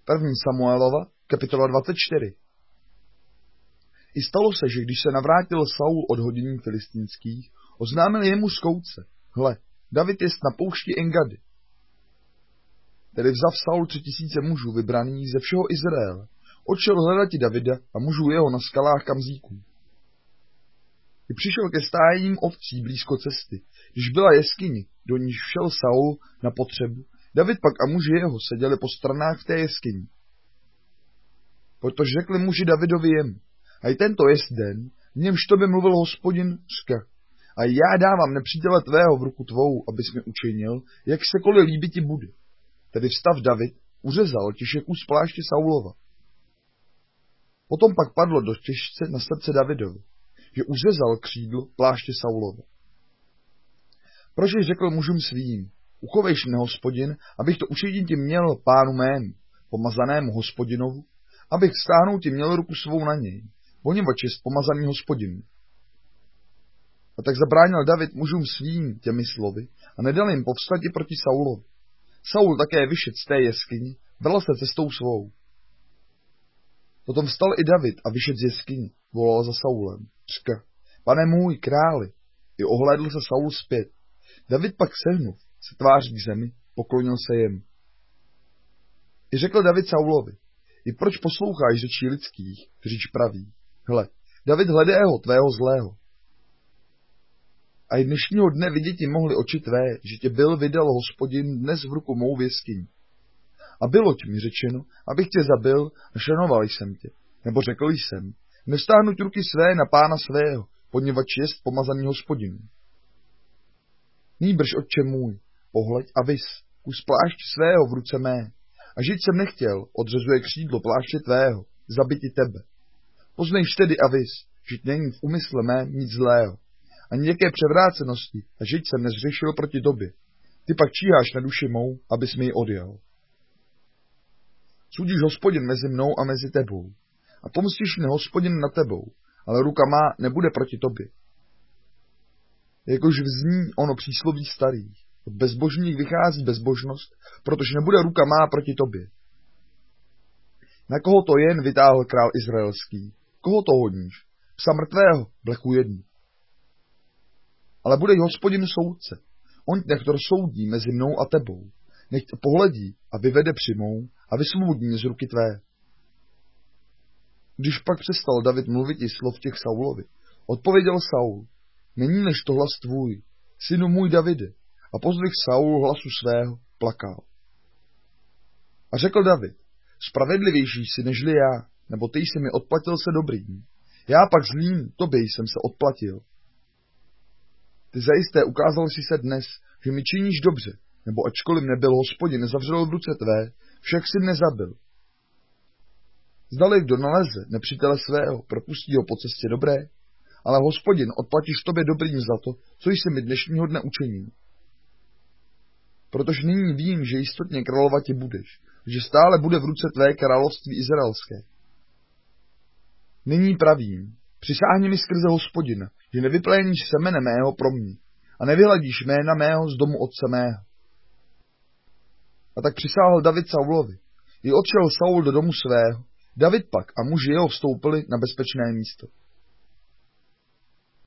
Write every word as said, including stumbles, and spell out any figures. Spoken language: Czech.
První Samuelova, kapitola dvacet čtyři. I stalo se, že když se navrátil Saul od hodin filistínských, oznámil jemu skouce: Hle, David jest na poušti Engady. Tedy vzav Saul tři tisíce mužů vybraných ze všeho Izraele, odšel hledati Davida a mužů jeho na skalách Kamzíků. I přišel ke stájím ovcí blízko cesty, když byla jeskyně, do níž šel Saul na potřebu. David pak a muži jeho seděli po stranách v té jeskyni. Protože řekli muži Davidovi jemu: a i tento jest den, v němž tobě mluvil Hospodin, řka: a já dávám nepřítele tvého v ruku tvou, abys mi učinil, jak sekoli líbí ti bude. Tedy vstav David, uřezal tiše kus pláště Saulova. Potom pak padlo do těžce na srdce Davidovi, že uřezal křídlo pláště Saulova. Proč řekl mužům svým: uchovejš mne, Hospodin, abych to učinit ti měl pánu mému, pomazanému Hospodinovu, abych stáhnout ti měl ruku svou na něj, poněvadž jest pomazaný Hospodin. A tak zabránil David mužům svým těmi slovy a nedal jim povstati proti Saulovi. Saul také vyšet z té jeskyni, bral se cestou svou. Potom vstal i David a vyšet z jeskyni, volal za Saulem, řka: pane můj, králi. I ohlédl se Saul zpět. David pak sehnul se tváří k zemi, poklonil se jemu. I řekl David Saulovi: i proč posloucháš řečí lidských, kteří praví: hle, David hledého tvého zlého. A i dnešního dne viděti mohli oči tvé, že tě byl vydal Hospodin dnes v ruku mou v jeskyni. A bylo ti mi řečeno, abych tě zabil, a šanoval jsem tě, nebo řekl jsem: nestáhnuť ruky své na pána svého, poněvadž jest pomazaný Hospodin. Nýbrž, otče můj, pohleď a vis, kus pláště svého v ruce mé, a žít jsem nechtěl, odřezuje křídlo pláště tvého, zabiti tebe. Poznejš tedy a vis, že není v úmysle mé nic zlého, ani nějaké převrácenosti, a žít jsem nezřešil proti tobě. Ty pak číháš na duši mou, abys mi ji odjel. Sudíš Hospodin mezi mnou a mezi tebou, a pomstíš mne Hospodin na tebou, ale ruka má nebude proti tobě. Jakož vzní ono přísloví starých: od bezbožných vychází bezbožnost, protože nebude ruka má proti tobě. Na koho to jen vytáhl král izraelský? Koho to hodníš? Psa mrtvého, bleku jednu. Ale bude Hospodin soudce. On nech to soudí mezi mnou a tebou. Nech to pohledí a vyvede přimou a vysvobodí mě z ruky tvé. Když pak přestal David mluvit i slov těch Saulovi, odpověděl Saul: není než to hlas tvůj, synu můj Davide. A pozdvih Saul hlasu svého, plakal. A řekl David: spravedlivější jsi nežli já, nebo ty jsi mi odplatil se dobrým. Já pak zlým tobě jsem se odplatil. Ty zajisté ukázal jsi se dnes, že mi činíš dobře, nebo ačkoliv nebyl Hospodin nezavřel v ruce tvé, však si nezabil. Zdali kdo naleze nepřítele svého, propustí ho po cestě dobré, ale Hospodin odplatíš tobě dobrým za to, co jsi mi dnešního dne učinil. Protože nyní vím, že jistotně královati budeš, že stále bude v ruce tvé království izraelské. Nyní pravím: přisáhni mi skrze Hospodina, že nevypléníš semene mého pro mě a nevyhladíš jména mého z domu otce mého. A tak přisáhl David Saulovi. I odšel Saul do domu svého, David pak a muži jeho vstoupili na bezpečné místo.